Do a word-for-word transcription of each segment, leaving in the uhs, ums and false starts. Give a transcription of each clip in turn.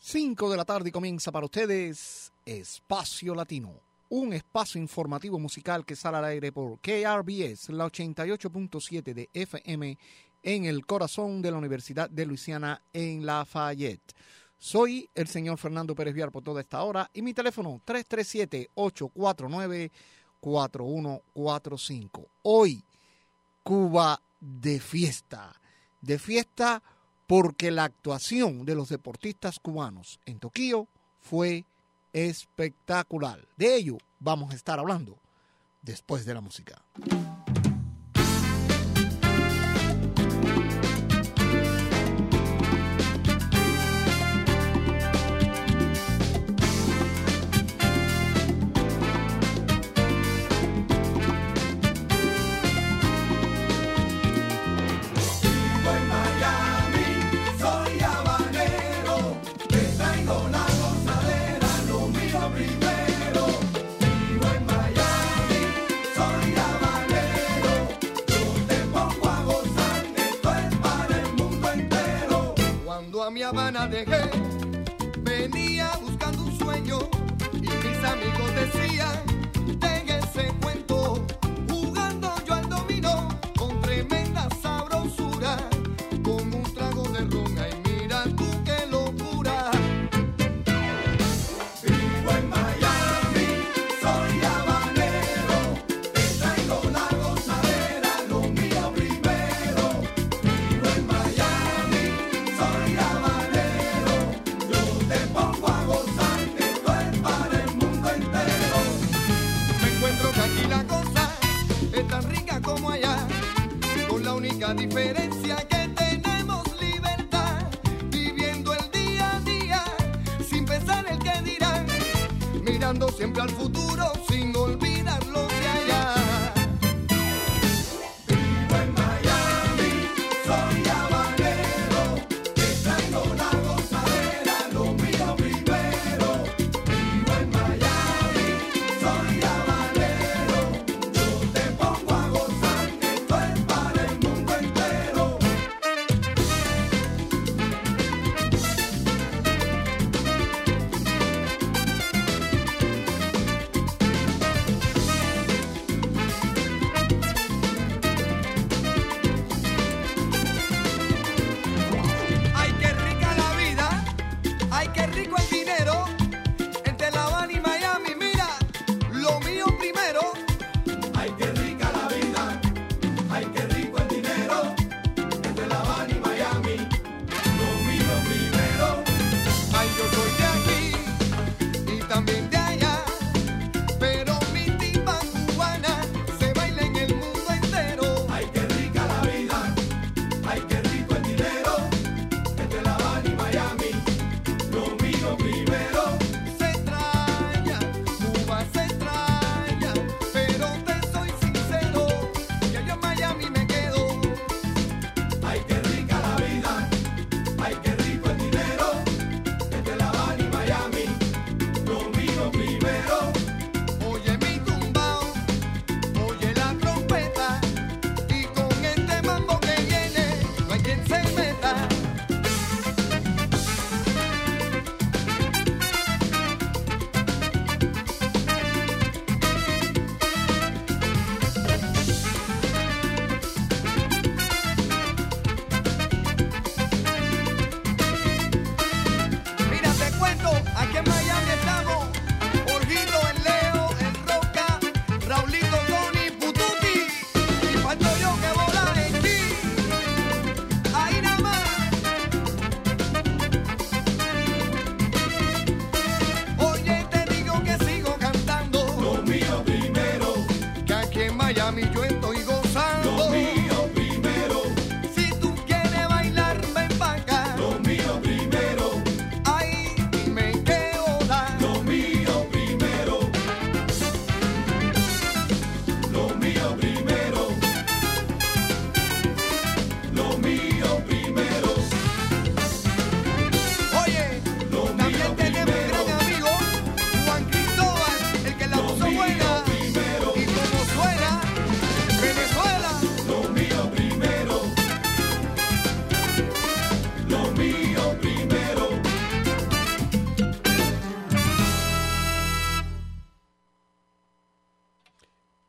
cinco de la tarde y comienza para ustedes Espacio Latino, un espacio informativo musical que sale al aire por K R B S, la ochenta y ocho punto siete de F M, en el corazón de la Universidad de Luisiana en Lafayette. Soy el señor Fernando Pérez Viar por toda esta hora y mi teléfono tres tres siete, ocho cuatro nueve, cuatro uno cuatro cinco. Hoy, Cuba de fiesta, de fiesta porque la actuación de los deportistas cubanos en Tokio fue espectacular. De ello vamos a estar hablando después de la música. A mi Habana dejé, venía buscando un sueño y mis amigos decían, deje ese cuento, jugando yo al dominó con tremenda sabrosura, con un trago de ron, ay mira tú qué locura. Vivo en Miami, soy habanero, te traigo la gozadera, lo mío primero. Vivo en Miami, soy habanero. Como allá, con la única diferencia que tenemos libertad, viviendo el día a día, sin pensar el que dirán, mirando siempre al futuro, sin olvidar lo de allá. Vivo en Miami, soy habanero, te traigo la gozadera, lo mío primero. Vivo en Miami, soy habanero, yo te pongo a gozar. Lo mío, mío.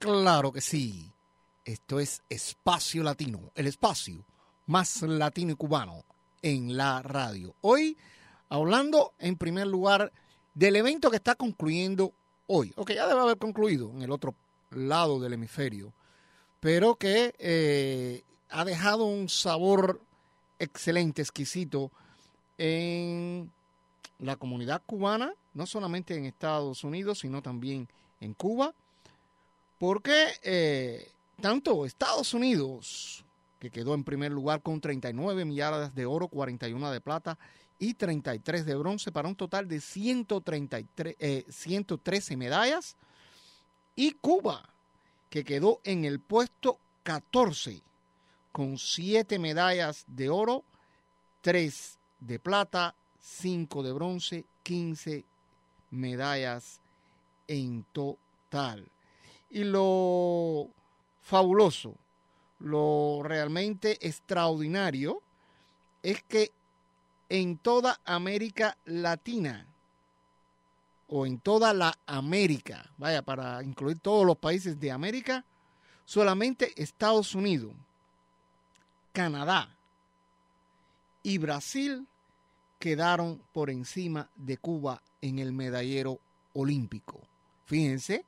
Claro que sí. Esto es Espacio Latino, el espacio más latino y cubano en la radio. Hoy hablando en primer lugar del evento que está concluyendo hoy, o que ya debe haber concluido en el otro lado del hemisferio, pero que eh, ha dejado un sabor excelente, exquisito en la comunidad cubana, no solamente en Estados Unidos, sino también en Cuba, porque eh, tanto Estados Unidos, que quedó en primer lugar con treinta y nueve millardas de oro, cuarenta y uno de plata y treinta y tres de bronce, para un total de ciento treinta y tres, eh, ciento trece medallas, y Cuba, que quedó en el puesto catorce, con siete medallas de oro, tres de plata, cinco de bronce, quince medallas en total. Y lo fabuloso, lo realmente extraordinario, es que en toda América Latina, o en toda la América, vaya, para incluir todos los países de América, solamente Estados Unidos, Canadá y Brasil quedaron por encima de Cuba en el medallero olímpico. Fíjense,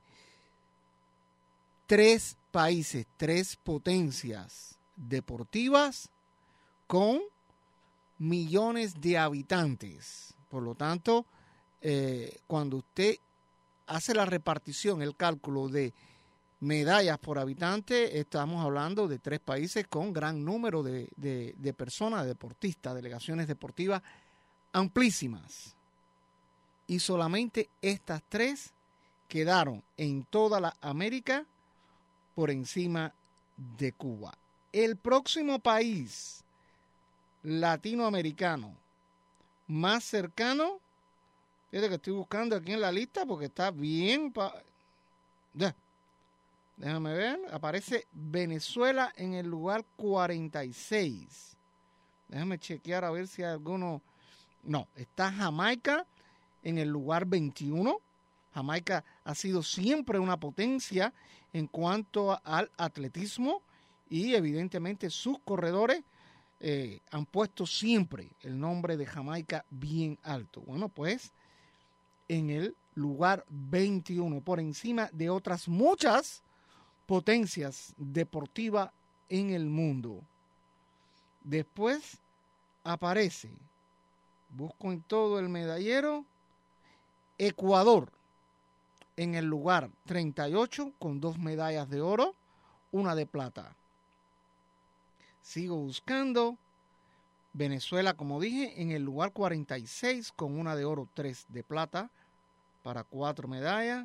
tres países, tres potencias deportivas con millones de habitantes. Por lo tanto, eh, cuando usted hace la repartición, el cálculo de medallas por habitante, estamos hablando de tres países con gran número de, de, de personas, deportistas, delegaciones deportivas amplísimas. Y solamente estas tres quedaron en toda la América por encima de Cuba. El próximo país latinoamericano más cercano, fíjate que estoy buscando aquí en la lista porque está bien. Pa- ya. Déjame ver, aparece Venezuela en el lugar cuarenta y seis. Déjame chequear a ver si hay alguno. No, está Jamaica en el lugar veintiuno. Jamaica ha sido siempre una potencia en cuanto a, al atletismo, y evidentemente sus corredores eh, han puesto siempre el nombre de Jamaica bien alto. Bueno, pues en el lugar veintiuno, por encima de otras muchas potencias deportivas en el mundo. Después aparece, busco en todo el medallero, Ecuador en el lugar treinta y ocho con dos medallas de oro, una de plata. Sigo buscando. Venezuela, como dije, en el lugar cuarenta y seis con una de oro, tres de plata, para cuatro medallas.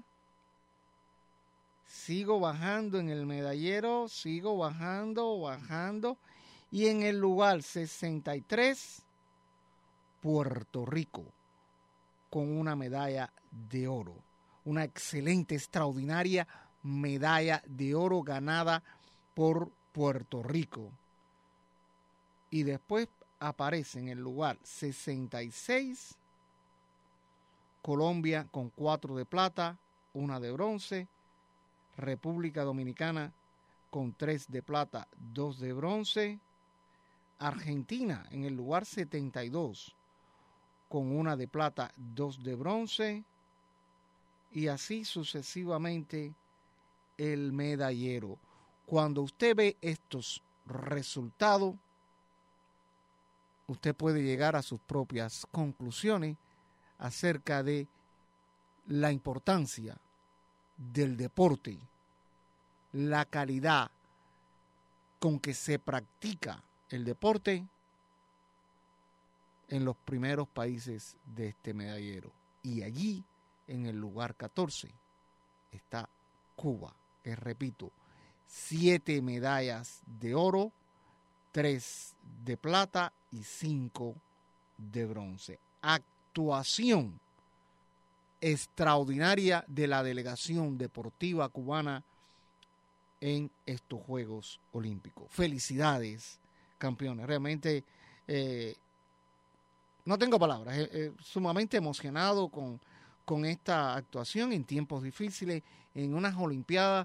Sigo bajando en el medallero, sigo bajando, bajando. Y en el lugar sesenta y tres, Puerto Rico, con una medalla de oro. Una excelente, extraordinaria medalla de oro ganada por Puerto Rico. Y después aparece en el lugar sesenta y seis, Colombia con cuatro de plata, una de bronce. República Dominicana con tres de plata, dos de bronce. Argentina en el lugar setenta y dos con una de plata, dos de bronce. Y así sucesivamente el medallero. Cuando usted ve estos resultados, usted puede llegar a sus propias conclusiones acerca de la importancia del deporte, la calidad con que se practica el deporte en los primeros países de este medallero. Y allí, en el lugar catorce, está Cuba, que repito, siete medallas de oro, tres de plata y cinco de bronce. Actuación extraordinaria de la delegación deportiva cubana en estos Juegos Olímpicos. Felicidades, campeones. Realmente eh, no tengo palabras. Eh, eh, sumamente emocionado con, con esta actuación en tiempos difíciles, en unas Olimpiadas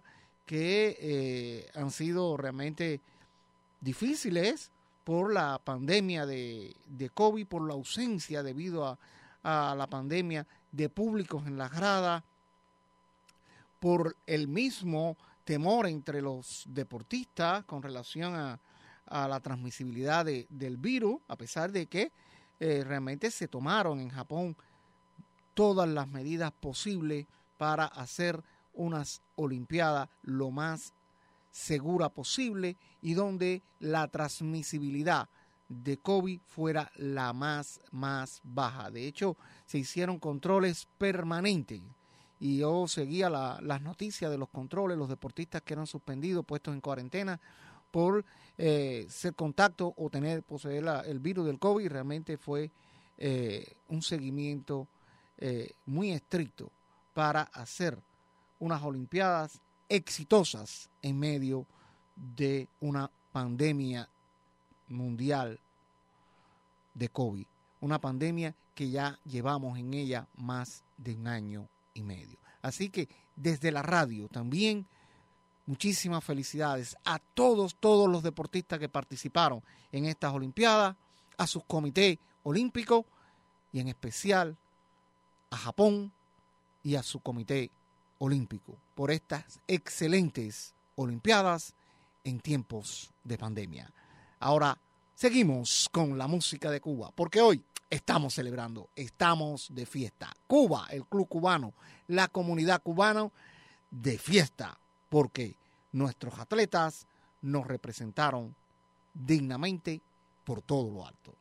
que eh, han sido realmente difíciles por la pandemia de, de COVID, por la ausencia debido a, a la pandemia de públicos en las gradas, por el mismo temor entre los deportistas con relación a, a la transmisibilidad de, del virus, a pesar de que eh, realmente se tomaron en Japón todas las medidas posibles para hacer unas olimpiadas lo más segura posible y donde la transmisibilidad de COVID fuera la más, más baja. De hecho, se hicieron controles permanentes y yo seguía la, las noticias de los controles, los deportistas que eran suspendidos, puestos en cuarentena por eh, ser contacto o tener, poseer la, el virus del COVID. Realmente fue eh, un seguimiento eh, muy estricto para hacer unas olimpiadas exitosas en medio de una pandemia mundial de COVID, una pandemia que ya llevamos en ella más de un año y medio. Así que desde la radio también muchísimas felicidades a todos, todos los deportistas que participaron en estas olimpiadas, a sus comités olímpicos y en especial a Japón y a su comité olímpico por estas excelentes olimpiadas en tiempos de pandemia. Ahora seguimos con la música de Cuba, porque hoy estamos celebrando, estamos de fiesta. Cuba, el club cubano, la comunidad cubana de fiesta, porque nuestros atletas nos representaron dignamente por todo lo alto.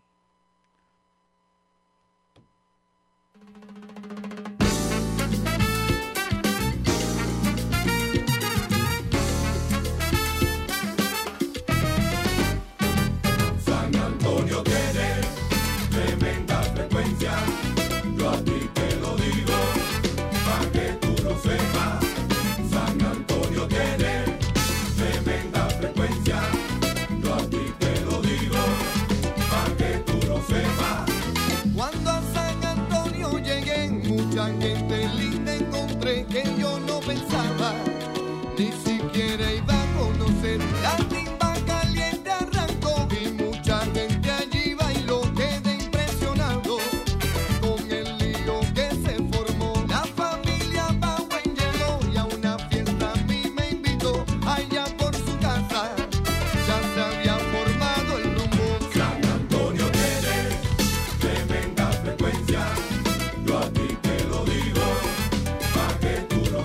Gente linda encontré que yo no pensaba, ni siquiera iba a conocer. La timba caliente arrancó y mucha gente allí bailó. Quedé impresionado con el lío que se formó. La familia Bauer llegó y a una fiesta a mí me invitó. Allá por su casa ya se había formado el rumbo. San Antonio tiene tremenda frecuencia. Yo a ti te lo digo, pa' que tú lo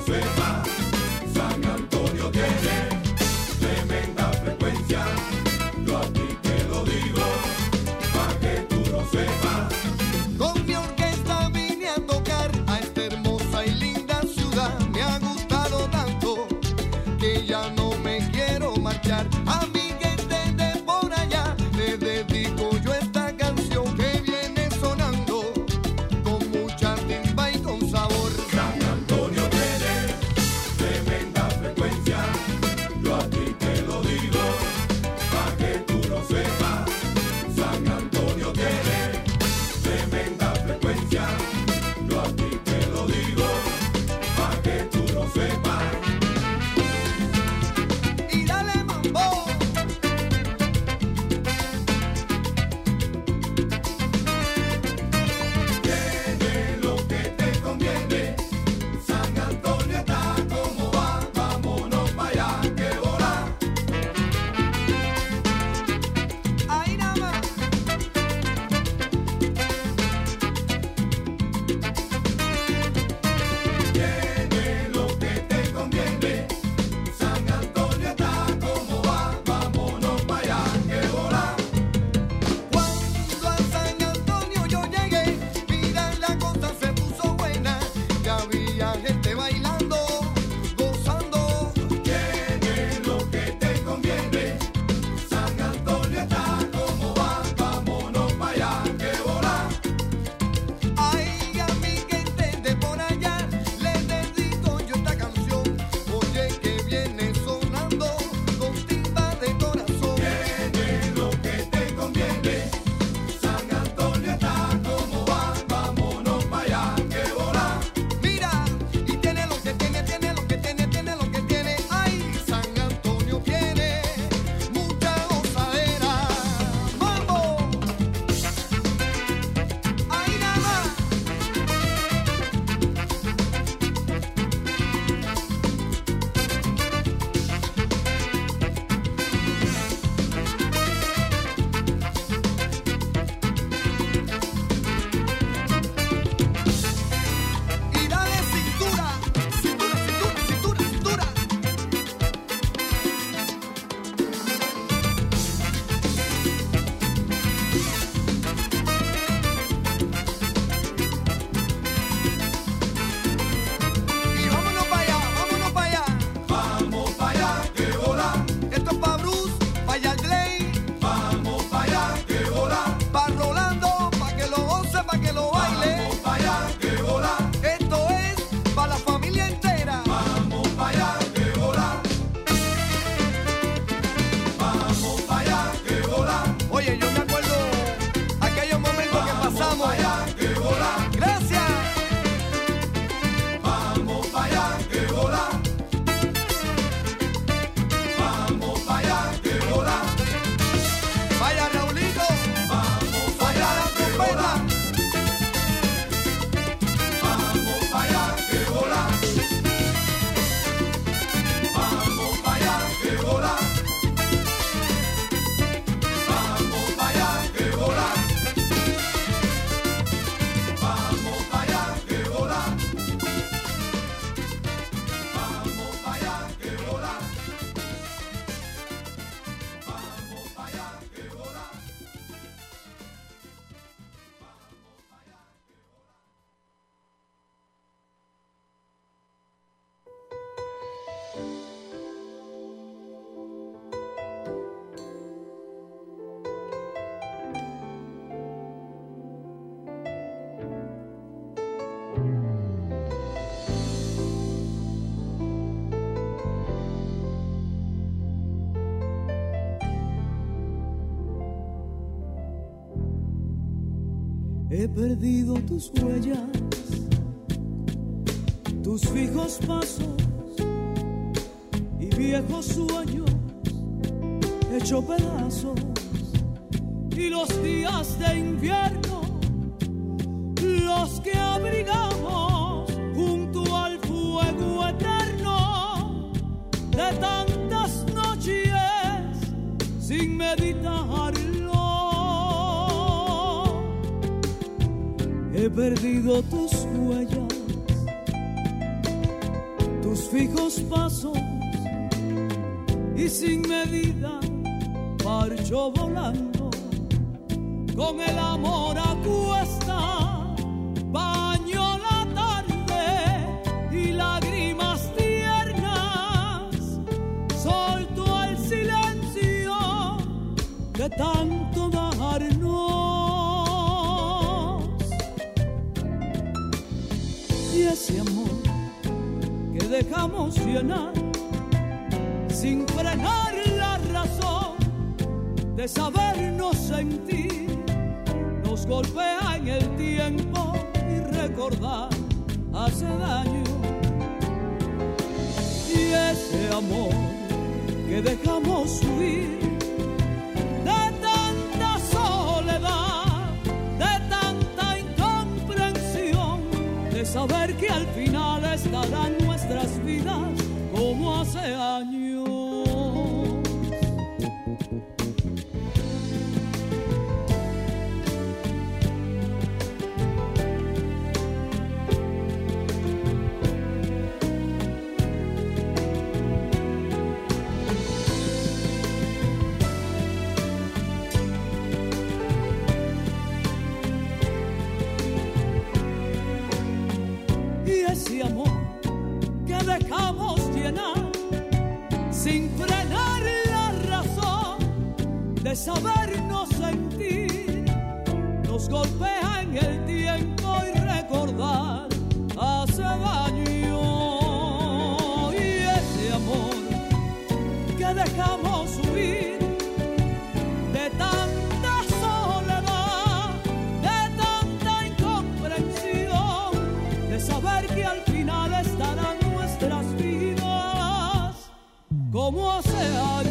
He perdido tus huellas, tus fijos pasos y viejos sueños hecho pedazos, y los días de invierno, los que abrigamos junto al fuego eterno de tantas noches sin meditarlo. He perdido tus huellas, tus fijos pasos, y sin medida marcho volando con el amor a cuesta, baño la tarde y lágrimas tiernas, solto el silencio de tanto darnos, y ese amor que dejamos llenar sin frenar la razón de sabernos sentir, nos golpea en el tiempo y recordar hace daño. Y ese amor que dejamos huir de tanta soledad, de tanta incomprensión, de saber que al final estarán nuestras vidas como hace años. Ese amor que dejamos llenar sin frenar la razón de sabernos sentir, nos golpea en el tiempo y recordar hace daño. Y ese amor que dejamos huir de tanta soledad, de tanta incomprensión, de saber que al final estarán nuestras vidas como hace años.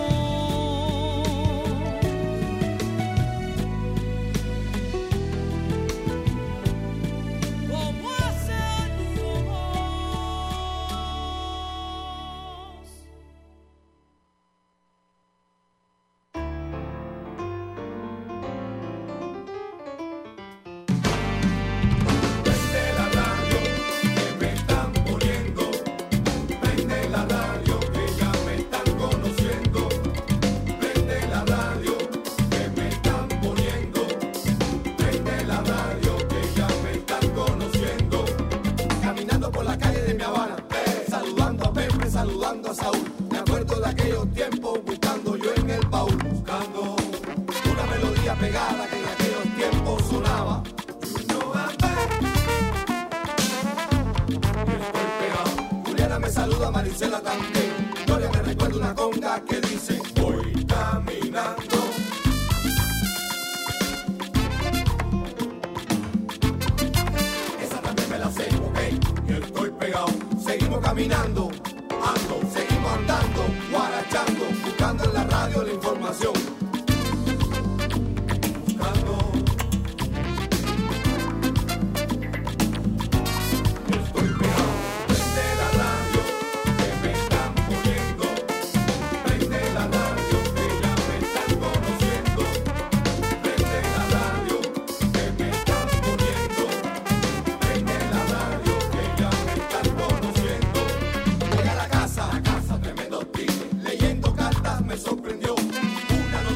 Como hace años. Saludando a Saúl, me acuerdo de aquellos tiempos, buscando yo en el baúl, buscando una melodía pegada que en aquellos tiempos sonaba. You know I'm back. Y estoy pegado. Juliana me saluda, Marisela también. Gloria me recuerda una conga que dice: voy caminando. Esa también me la sé, ok. Y estoy pegado. Seguimos caminando. Ando, seguimos andando, guarachando, buscando en la radio la información. Buscando. Estoy pegado. Prende la radio, que me están poniendo. Prende la radio, que ya me están conociendo. Prende la radio, que me están poniendo. Prende la radio, que ya me están conociendo. Llegué a la casa, la casa, tremendo tigre. Leyendo cartas me sorprendió. Una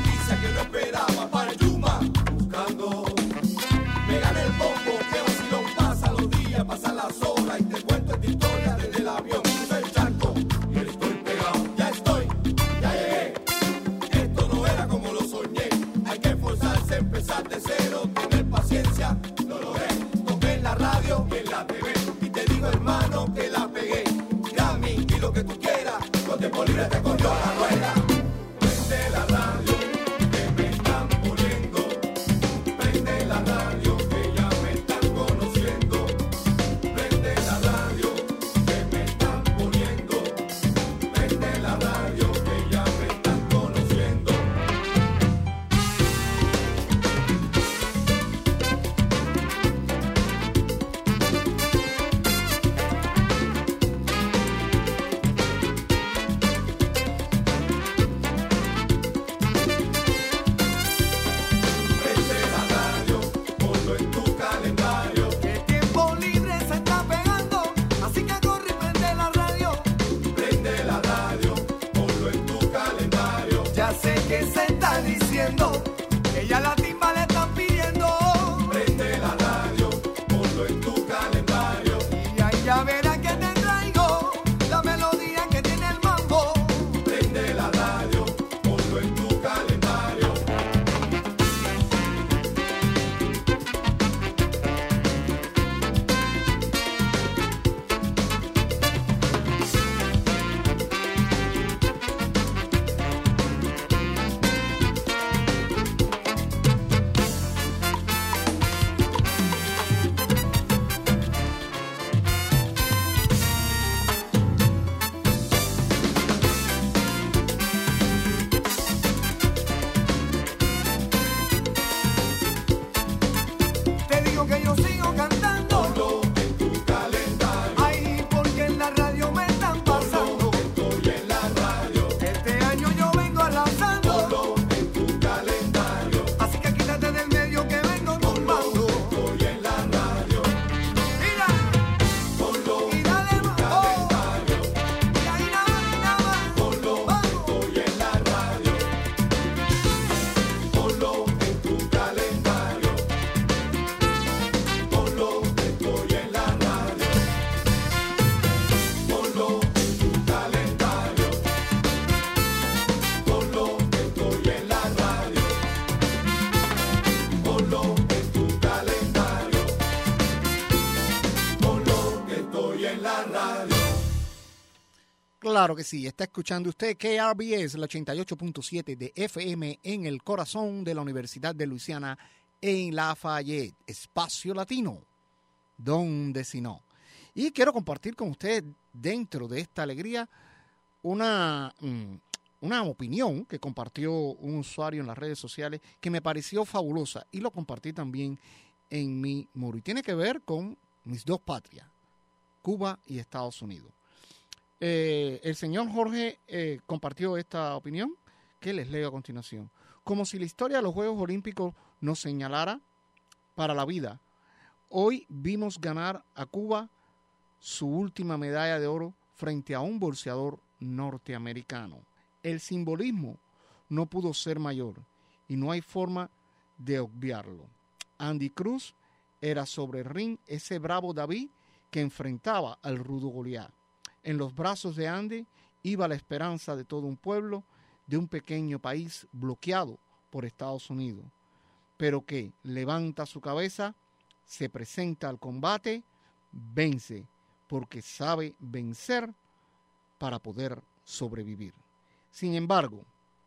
la radio. Claro que sí, está escuchando usted K R B S, la ochenta y ocho punto siete de F M en el corazón de la Universidad de Luisiana en Lafayette, Espacio Latino, donde si no. Y quiero compartir con usted dentro de esta alegría una, una opinión que compartió un usuario en las redes sociales que me pareció fabulosa y lo compartí también en mi muro. Y tiene que ver con mis dos patrias, Cuba y Estados Unidos. Eh, el señor Jorge eh, compartió esta opinión que les leo a continuación. Como si la historia de los Juegos Olímpicos nos señalara para la vida, hoy vimos ganar a Cuba su última medalla de oro frente a un boxeador norteamericano. El simbolismo no pudo ser mayor y no hay forma de obviarlo. Andy Cruz era sobre el ring ese bravo David que enfrentaba al rudo Goliat. En los brazos de Andy iba la esperanza de todo un pueblo, de un pequeño país bloqueado por Estados Unidos, pero que levanta su cabeza, se presenta al combate, vence, porque sabe vencer para poder sobrevivir. Sin embargo,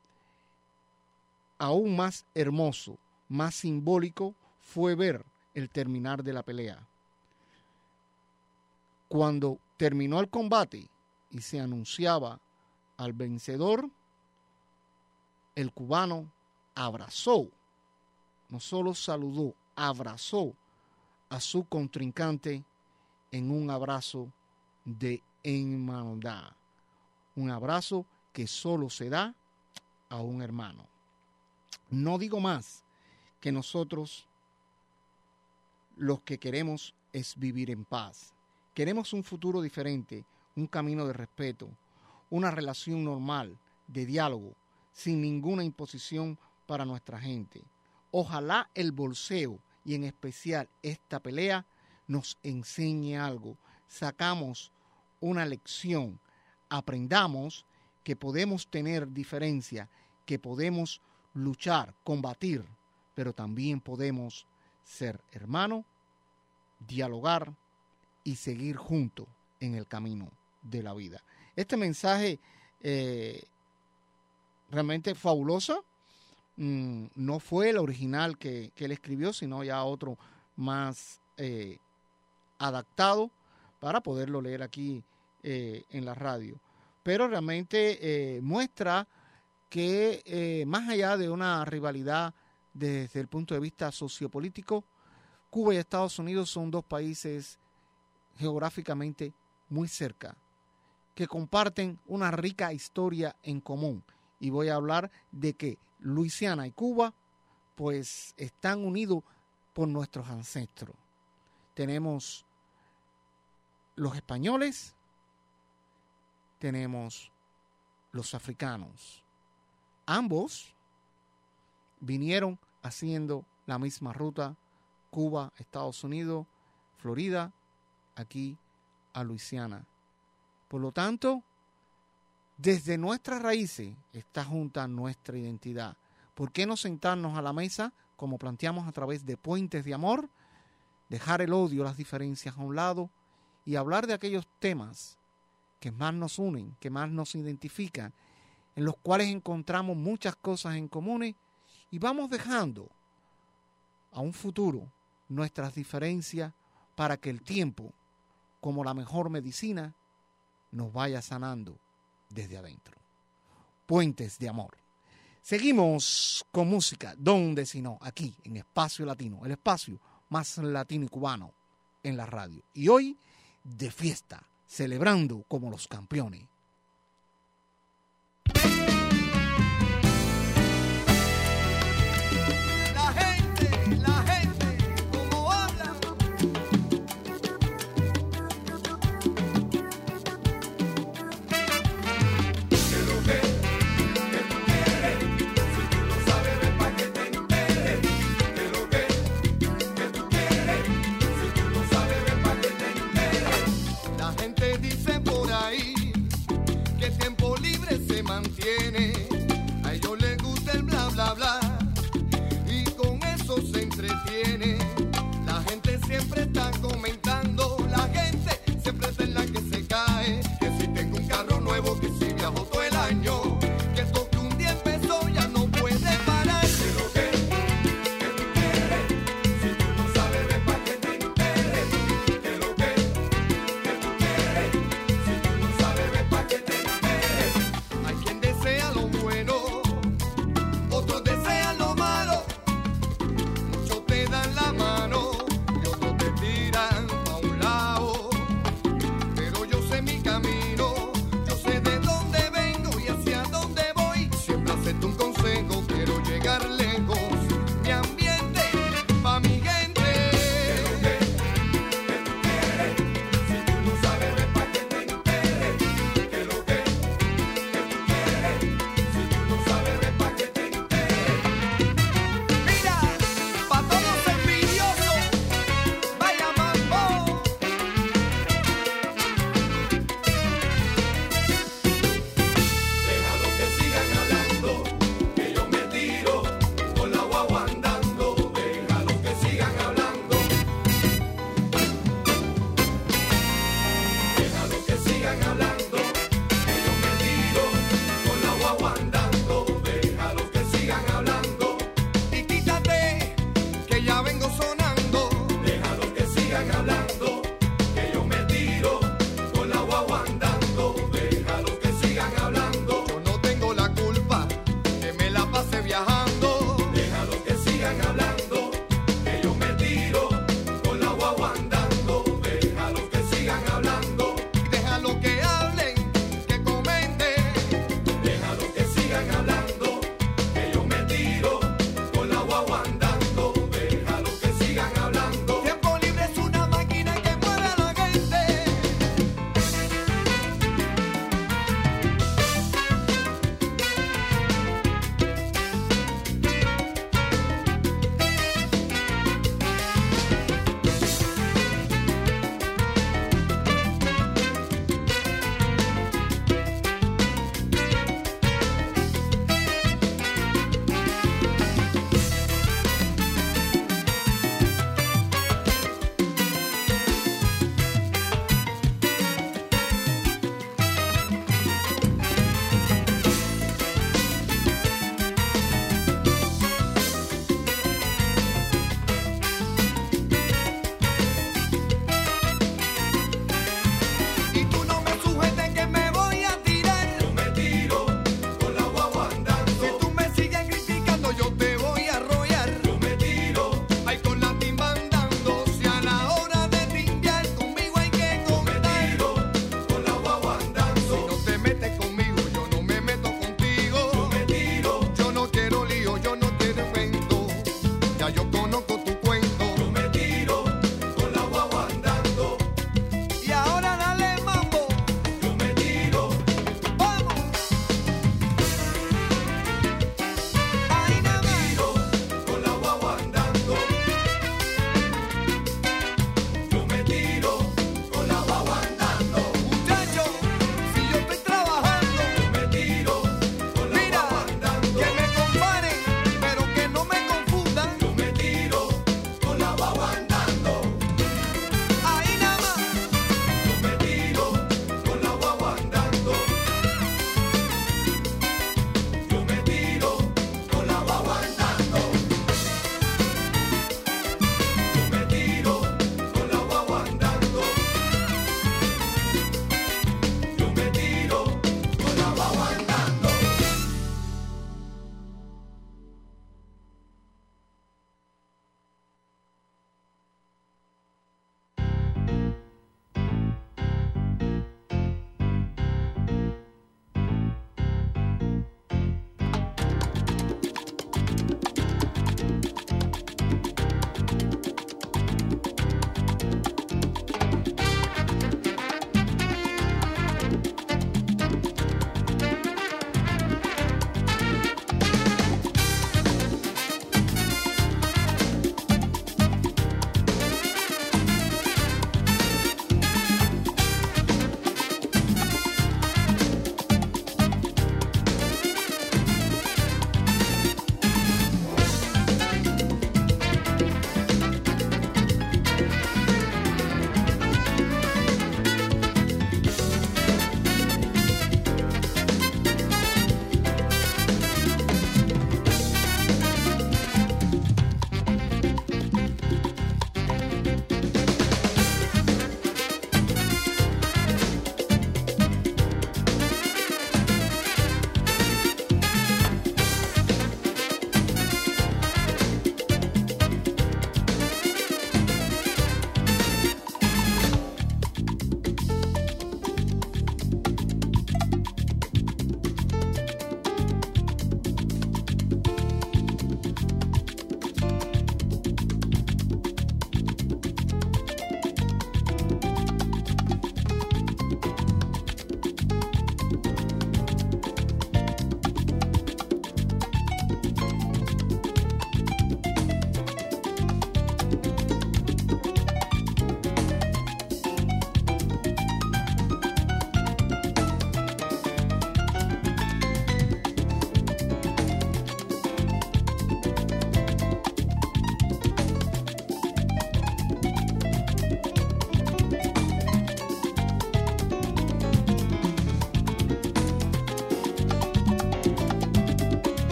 aún más hermoso, más simbólico fue ver el terminar de la pelea. Cuando terminó el combate y se anunciaba al vencedor, el cubano abrazó, no solo saludó, abrazó a su contrincante en un abrazo de hermandad. Un abrazo que solo se da a un hermano. No digo más que nosotros los que queremos es vivir en paz. Queremos un futuro diferente, un camino de respeto, una relación normal, de diálogo, sin ninguna imposición para nuestra gente. Ojalá el boxeo y en especial esta pelea nos enseñe algo. Sacamos una lección, aprendamos que podemos tener diferencia, que podemos luchar, combatir, pero también podemos ser hermanos, dialogar y seguir juntos en el camino de la vida. Este mensaje eh, realmente fabuloso. Mm, no fue el original que, que él escribió, sino ya otro más eh, adaptado para poderlo leer aquí eh, en la radio. Pero realmente eh, muestra que eh, más allá de una rivalidad desde el punto de vista sociopolítico, Cuba y Estados Unidos son dos países geográficamente muy cerca, que comparten una rica historia en común. Y voy a hablar de que Luisiana y Cuba pues están unidos por nuestros ancestros. Tenemos los españoles, tenemos los africanos. Ambos vinieron haciendo la misma ruta, Cuba, Estados Unidos, Florida, aquí a Luisiana. Por lo tanto, desde nuestras raíces está junta nuestra identidad. ¿Por qué no sentarnos a la mesa, como planteamos a través de puentes de amor, dejar el odio, las diferencias a un lado y hablar de aquellos temas que más nos unen, que más nos identifican, en los cuales encontramos muchas cosas en común y vamos dejando a un futuro nuestras diferencias para que el tiempo, como la mejor medicina, nos vaya sanando desde adentro. Puentes de amor. Seguimos con música, donde si no, aquí en Espacio Latino, el espacio más latino y cubano en la radio. Y hoy de fiesta, celebrando como los campeones. La gente, la gente, como habla. Que lo que, que tú quieres, si tú lo sabes, ven pa' que te enteres. Que lo que, que tú quieres, si tú lo sabes, ven pa' que te enteres. La gente dice por ahí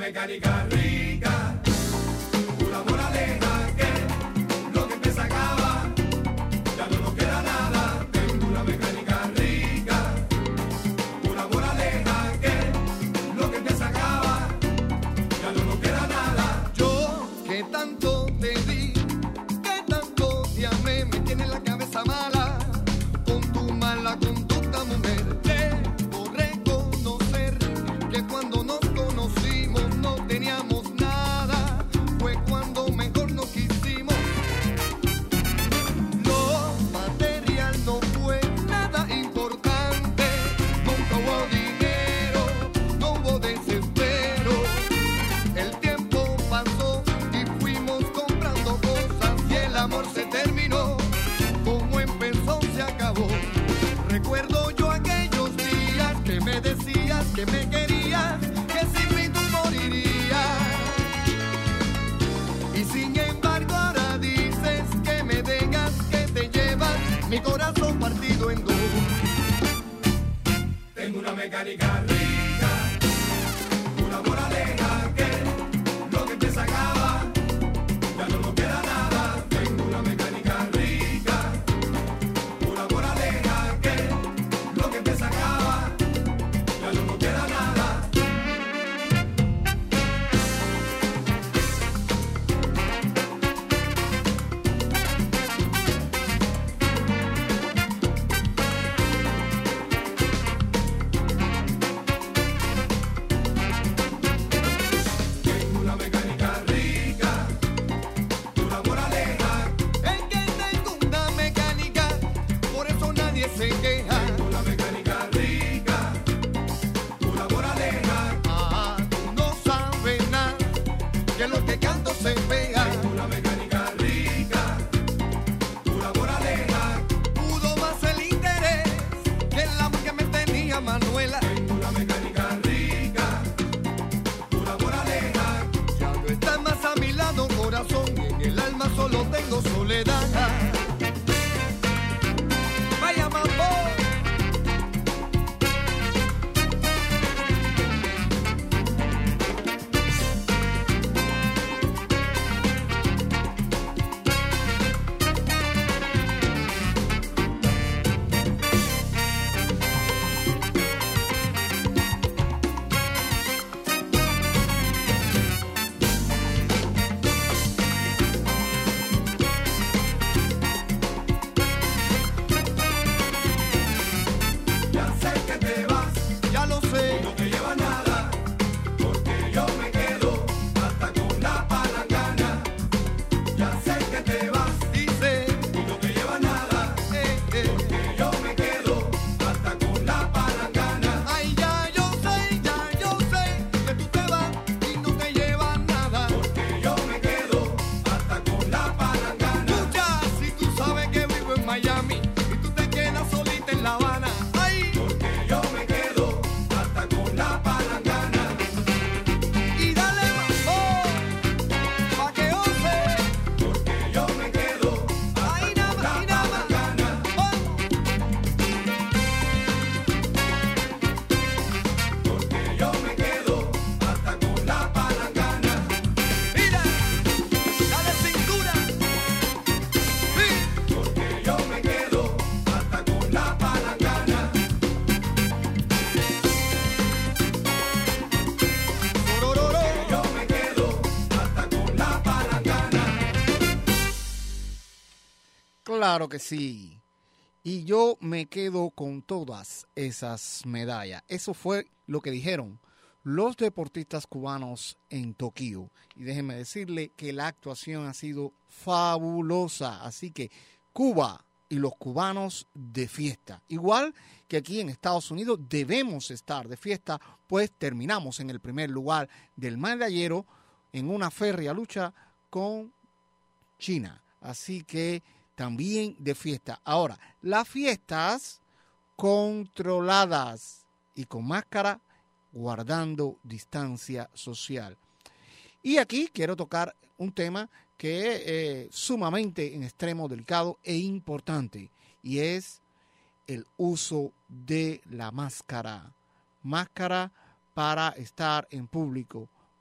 mecánica rica, una moraleja que lo que empieza acaba, ya no nos queda nada. Tengo una mecánica rica, una moraleja que lo que empieza acaba, ya no nos queda nada. Yo que tanto te di, que tanto te amé, me tiene la cabeza mala con tu mala conducta, mujer. Debo reconocer que cuando nos conocimos no teníamos nada, fue cuando mejor nos quisimos. Lo material no fue nada importante, nunca hubo dinero, no hubo desespero. El tiempo pasó y fuimos comprando cosas y el amor se terminó. Como empezó se acabó. Recuerdo yo aquellos días que me decías que me querías, que sin mí tú morirías. Y sin embargo ahora dices que me dejas, que te llevas mi corazón partido en dos. Tengo una mecánica rica, una moraleja que lo que empieza acaba, ya no nos queda nada. Tengo una mecánica rica, una moraleja que lo que empieza acaba, ya no nos queda nada. Tengo una mecánica rica, una moraleja, Es que tengo una mecánica, por eso nadie se queja. una mecánica rica, una moraleja, Ah, tú no sabes nada, que lo que canto se pega. una mecánica rica, una moraleja, Pudo más el interés que el amor que me tenía Manuela. una mecánica rica, una moraleja. Ya no estás más a mi lado, corazón, y en el alma solo tengo soledad. Vaya mambo. Ya sé que te vas, Ya lo sé, no te lleva nada, porque yo me quedo hasta con la palangana. Ya sé que te vas dice, y no te lleva nada, eh, eh. porque yo me quedo hasta con la palangana. Ay, ya yo sé, ya yo sé que tú te vas y no te llevas nada. Porque yo me quedo hasta con la palangana. Escucha, si tú sabes que vivo en Miami y tú te quedas solita en La Habana. Ay, Porque yo me quedo hasta con la palangana. y dale mambo, pa' que ose. Porque yo me quedo Ay, hasta nada con más, la y nada más. palangana. Vamos. Porque yo me quedo hasta con la palangana. Mira, dale cintura. Sí. Porque yo me quedo hasta con la palangana. Sorororo. Yo me quedo hasta con la palangana. Claro que sí. Y yo me quedo con todas esas medallas. Eso fue lo que dijeron los deportistas cubanos en Tokio. Y déjenme decirle que la actuación ha sido fabulosa. Así que Cuba y los cubanos de fiesta. Igual que aquí en Estados Unidos debemos estar de fiesta, pues terminamos en el primer lugar del medallero en una férrea lucha con China. Así que también de fiesta. Ahora, las fiestas controladas y con máscara, guardando distancia social. Y aquí quiero tocar un tema que es eh, sumamente en extremo delicado e importante, y es el uso de la máscara. Máscara para estar en público,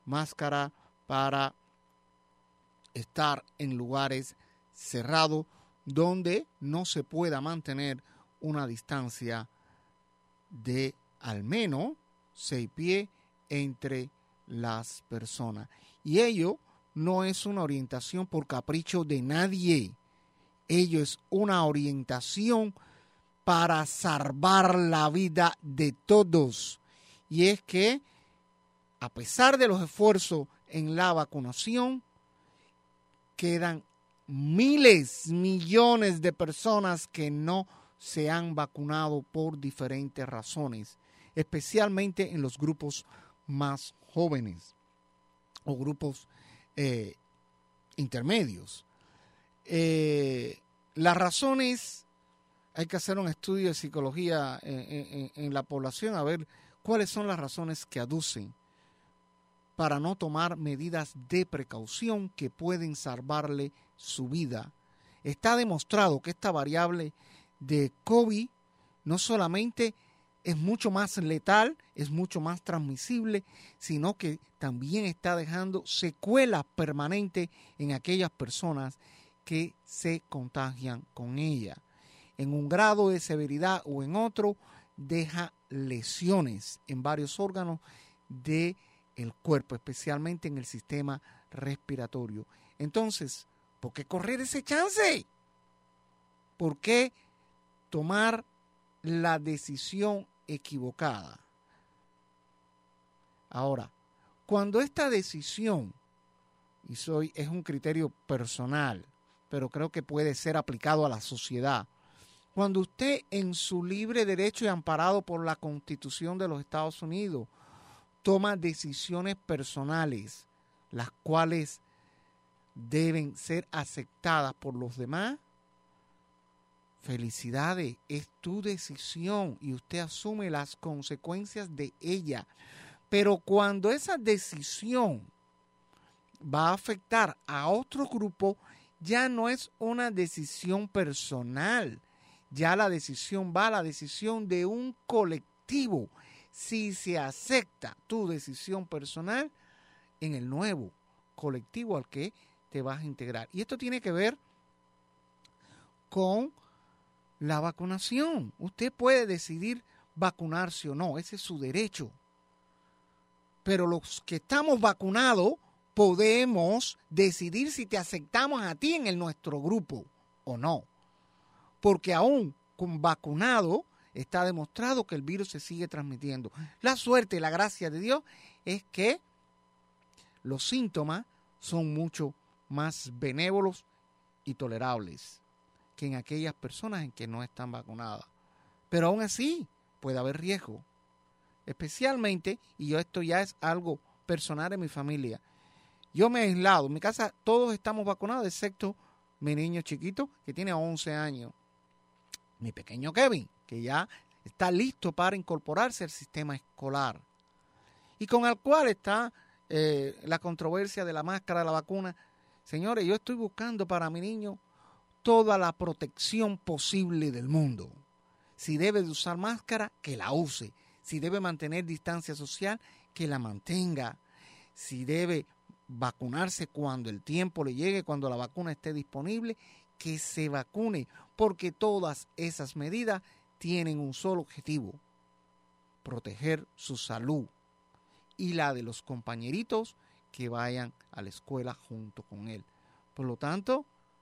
máscara para estar en lugares cerrados donde no se pueda mantener una distancia de al menos seis pies entre las personas. Y ello no es una orientación por capricho de nadie. Ello es una orientación para salvar la vida de todos. Y es que, a pesar de los esfuerzos en la vacunación, quedan miles, millones de personas que no se han vacunado por diferentes razones, especialmente en los grupos más jóvenes o grupos eh, intermedios. Eh, las razones, hay que hacer un estudio de psicología en, en, en la población a ver cuáles son las razones que aducen para no tomar medidas de precaución que pueden salvarle su vida. Está demostrado que esta variable de COVID no solamente es mucho más letal, es mucho más transmisible, sino que también está dejando secuelas permanentes en aquellas personas que se contagian con ella. En un grado de severidad o en otro, deja lesiones en varios órganos del cuerpo, especialmente en el sistema respiratorio. Entonces, ¿por qué correr ese chance? ¿Por qué tomar la decisión equivocada? Ahora, cuando esta decisión, y soy, es un criterio personal, pero creo que puede ser aplicado a la sociedad, cuando usted en su libre derecho y amparado por la Constitución de los Estados Unidos toma decisiones personales, las cuales deben ser aceptadas por los demás, felicidades, es tu decisión y usted asume las consecuencias de ella. Pero cuando esa decisión va a afectar a otro grupo, ya no es una decisión personal, ya la decisión va a la decisión de un colectivo. Si se acepta tu decisión personal en el nuevo colectivo al que te vas a integrar. Y esto tiene que ver con la vacunación. Usted puede decidir vacunarse o no, ese es su derecho. Pero los que estamos vacunados podemos decidir si te aceptamos a ti en el, nuestro grupo o no. Porque aún con vacunado está demostrado que el virus se sigue transmitiendo. La suerte y la gracia de Dios es que los síntomas son mucho más benévolos y tolerables que en aquellas personas en que no están vacunadas. Pero aún así puede haber riesgo. Especialmente, y yo esto ya es algo personal en mi familia, yo me he aislado. En mi casa todos estamos vacunados, excepto mi niño chiquito que tiene once años. Mi pequeño Kevin, que ya está listo para incorporarse al sistema escolar. Y con el cual está eh, la controversia de la máscara de la vacuna. Señores, yo estoy buscando para mi niño toda la protección posible del mundo. Si debe de usar máscara, que la use. Si debe mantener distancia social, que la mantenga. Si debe vacunarse cuando el tiempo le llegue, cuando la vacuna esté disponible, que se vacune, porque todas esas medidas tienen un solo objetivo: proteger su salud y la de los compañeritos que vayan a la escuela junto con él. Por lo tanto,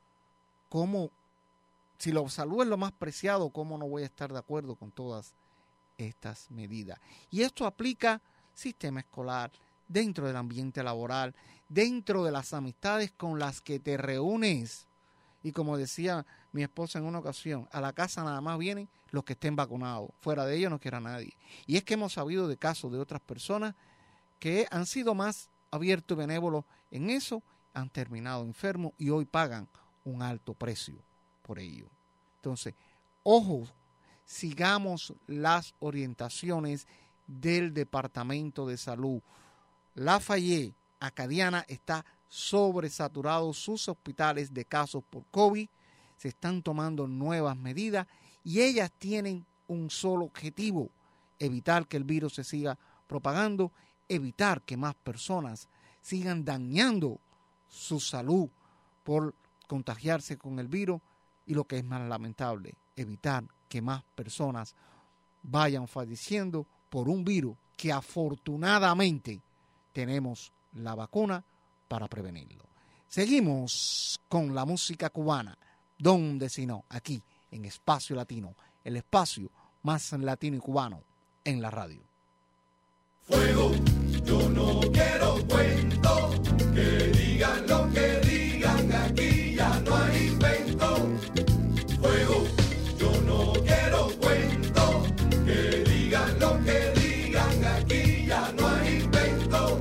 ¿cómo, si la salud es lo más preciado, cómo no voy a estar de acuerdo con todas estas medidas? Y esto aplica sistema escolar, dentro del ambiente laboral, dentro de las amistades con las que te reúnes. Y como decía mi esposa en una ocasión, a la casa nada más vienen los que estén vacunados. Fuera de ellos no quiera nadie. Y es que hemos sabido de casos de otras personas que han sido más abiertos y benévolos en eso, han terminado enfermos y hoy pagan un alto precio por ello. Entonces, ojo, sigamos las orientaciones del Departamento de Salud. Lafayette, Acadiana, está sobresaturado sus hospitales de casos por COVID. Se están tomando nuevas medidas y ellas tienen un solo objetivo: evitar que el virus se siga propagando, evitar que más personas sigan dañando su salud por contagiarse con el virus y, lo que es más lamentable, evitar que más personas vayan falleciendo por un virus que afortunadamente tenemos la vacuna para prevenirlo. Seguimos con la música cubana, donde si no, aquí en Espacio Latino, el espacio más latino y cubano en la radio. Fuego, yo no quiero cuento, que digan lo que digan, aquí ya no hay invento. Fuego, yo no quiero cuento, que digan lo que digan, aquí ya no hay invento.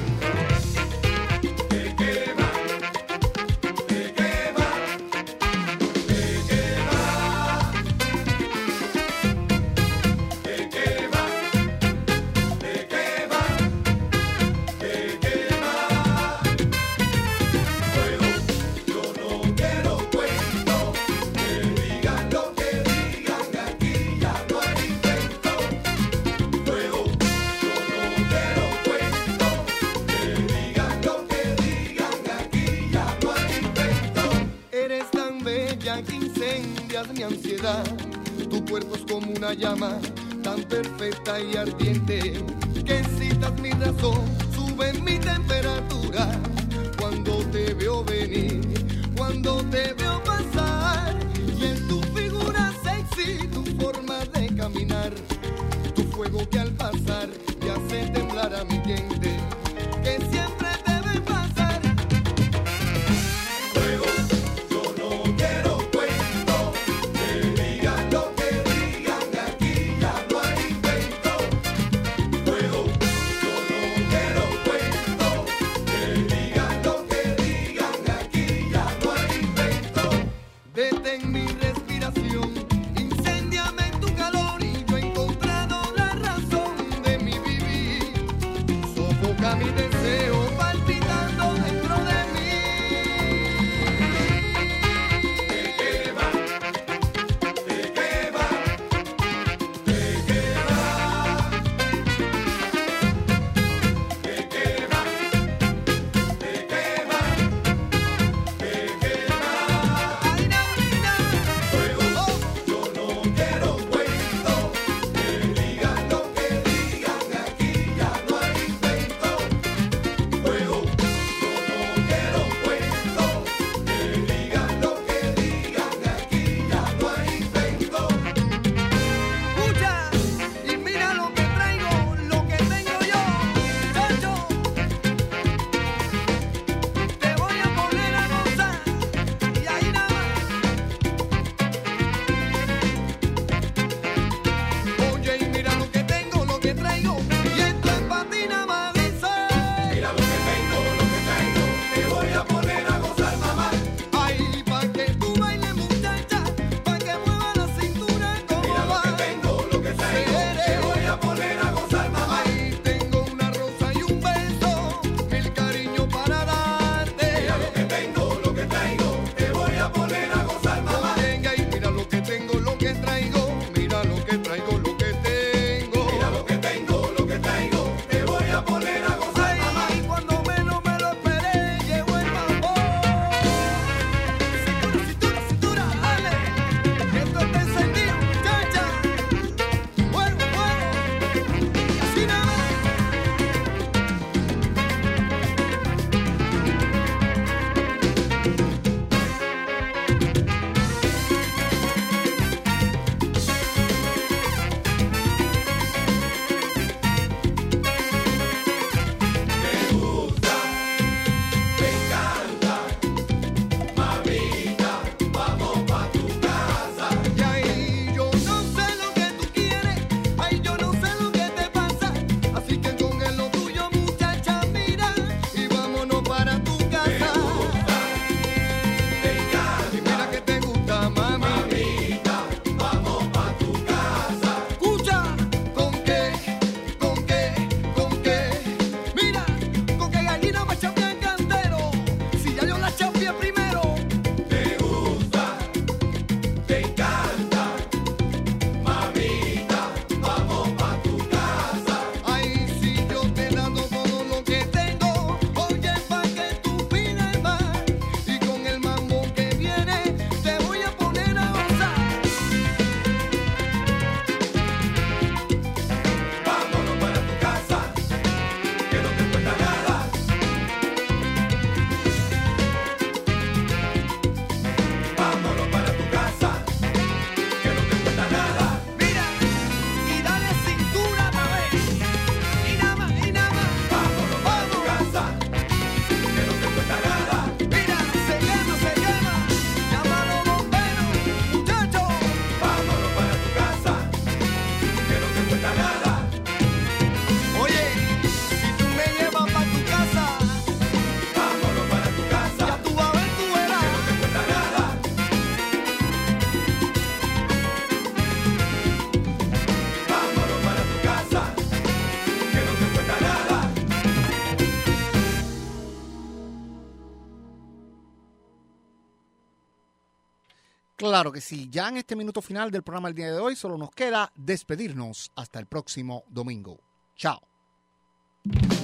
Que quema, que quema, que quema, que quema. Que incendias mi ansiedad, tu cuerpo es como una llama tan perfecta y ardiente que excitas mi razón, sube mi temperatura cuando te veo venir, cuando te veo pasar, y en tu figura sexy, tu forma de caminar, tu fuego que al pasar te hace temblar a mi gente, que siempre debe pasar. Fuego, yo no quiero cuento, que digan lo que digan, aquí ya no hay invento. Fuego, yo no quiero cuento, que digan lo que digan, aquí ya no hay invento. Detén mi respiración, incéndiame tu calor y Claro que sí. Ya en este minuto final del programa del día de hoy solo nos queda despedirnos hasta el próximo domingo. Chao.